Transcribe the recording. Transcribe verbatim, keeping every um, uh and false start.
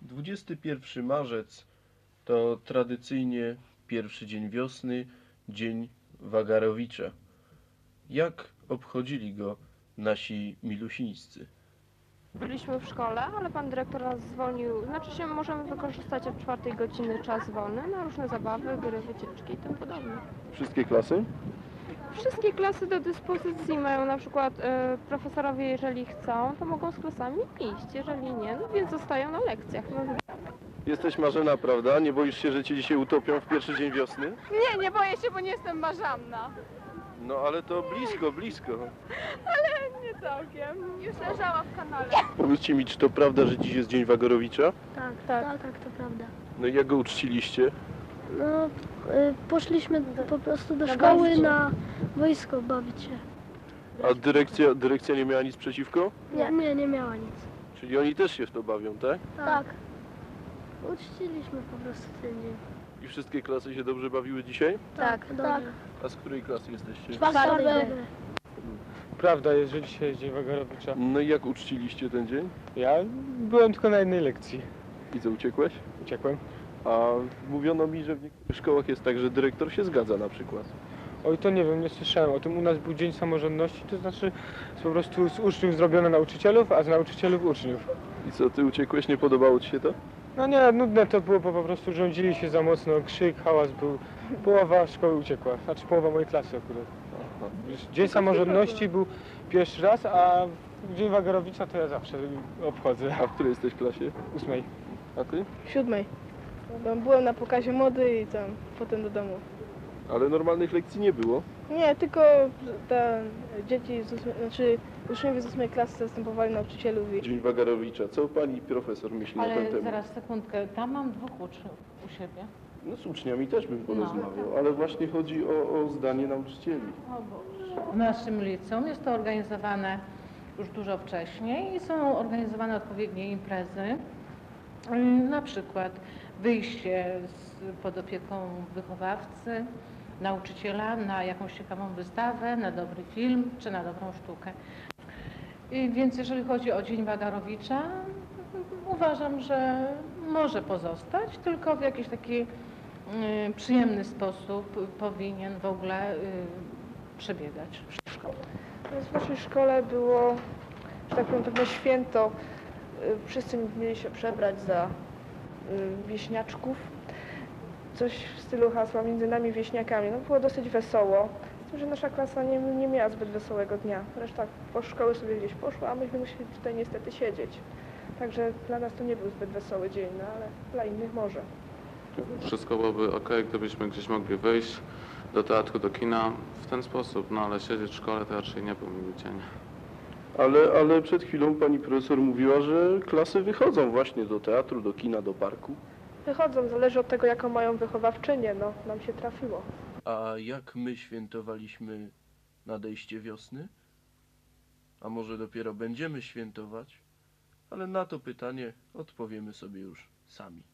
dwudziesty pierwszy marzec to tradycyjnie pierwszy dzień wiosny, dzień Wagarowicza. Jak obchodzili go nasi milusińscy? Byliśmy w szkole, ale pan dyrektor nas zwolnił. Znaczy się, możemy wykorzystać od czwartej godziny czas wolny na różne zabawy, gry, wycieczki i tym podobne. Wszystkie klasy? Wszystkie klasy do dyspozycji mają, na przykład e, profesorowie, jeżeli chcą, to mogą z klasami iść, jeżeli nie, no więc zostają na lekcjach. No, Jesteś Marzena, prawda? Nie boisz się, że cię dzisiaj utopią w pierwszy dzień wiosny? Nie, nie boję się, bo nie jestem marzanna. No ale to blisko, blisko. Ale nie całkiem. Już leżała w kanale. Powiedzcie mi, czy to prawda, że dziś jest dzień Wagarowicza? Tak, tak, tak, tak, to prawda. No i jak go uczciliście? No, y, poszliśmy po prostu do szkoły na wojsko bawić się. A dyrekcja, dyrekcja nie miała nic przeciwko? Nie, nie, nie miała nic. Czyli oni też się w to bawią, tak? Tak. Uczciliśmy po prostu ten dzień. I wszystkie klasy się dobrze bawiły dzisiaj? Tak, tak. A z której klasy jesteście? Czwarty Prawda jest, że dzisiaj jest Dzień Wagarowicza. No i jak uczciliście ten dzień? Ja byłem tylko na jednej lekcji. I co, uciekłeś? Uciekłem. A mówiono mi, że w niektórych szkołach jest tak, że dyrektor się zgadza na przykład. Oj, to nie wiem, nie słyszałem o tym. U nas był Dzień Samorządności, to znaczy jest po prostu z uczniów zrobione nauczycielów, a z nauczycielów uczniów. I co, ty uciekłeś? Nie podobało ci się to? No nie, nudne to było, bo po prostu rządzili się za mocno, krzyk, hałas był. Połowa szkoły uciekła, znaczy połowa mojej klasy akurat. Aha. Dzień Samorządności był pierwszy raz, a Dzień Wagarowicza to ja zawsze obchodzę. A w której jesteś klasie? Ósmej. A ty? Siódmej. Byłem na pokazie mody i tam potem do domu. Ale normalnych lekcji nie było. Nie, tylko te dzieci, z ósmej, znaczy uczniowie z ósmej klasy zastępowali nauczycielów i... Dzień Wagarowicza. Co pani profesor myśli na ten Ale temat? zaraz, sekundkę, tam mam dwóch uczniów u siebie. No z uczniami też bym porozmawiał, No. ale właśnie chodzi o, o zdanie nauczycieli. O Boże. W naszym liceum jest to organizowane już dużo wcześniej i są organizowane odpowiednie imprezy. Ym, Na przykład wyjście z, pod opieką wychowawcy, nauczyciela na jakąś ciekawą wystawę, na dobry film czy na dobrą sztukę. I więc jeżeli chodzi o Dzień Wagarowicza, uważam, że może pozostać, tylko w jakiś taki y, przyjemny sposób powinien w ogóle y, przebiegać w szkole. W naszej szkole było, że tak powiem, pewne święto. Y, Wszyscy mieli się przebrać za y, wieśniaczków. Coś w stylu hasła między nami wieśniakami. No było dosyć wesoło. Z tym, że nasza klasa nie, nie miała zbyt wesołego dnia. Reszta po szkoły sobie gdzieś poszła, a myśmy musieli tutaj niestety siedzieć. Także dla nas to nie był zbyt wesoły dzień, no ale dla innych może. Wszystko byłoby ok, gdybyśmy gdzieś mogli wyjść do teatru, do kina w ten sposób, no ale siedzieć w szkole to raczej nie był miły dzień. Ale, ale przed chwilą pani profesor mówiła, że klasy wychodzą właśnie do teatru, do kina, do parku. Wychodzą, zależy od tego, jaką mają wychowawczynię, no nam się trafiło. A jak my świętowaliśmy nadejście wiosny? A może dopiero będziemy świętować? Ale na to pytanie odpowiemy sobie już sami.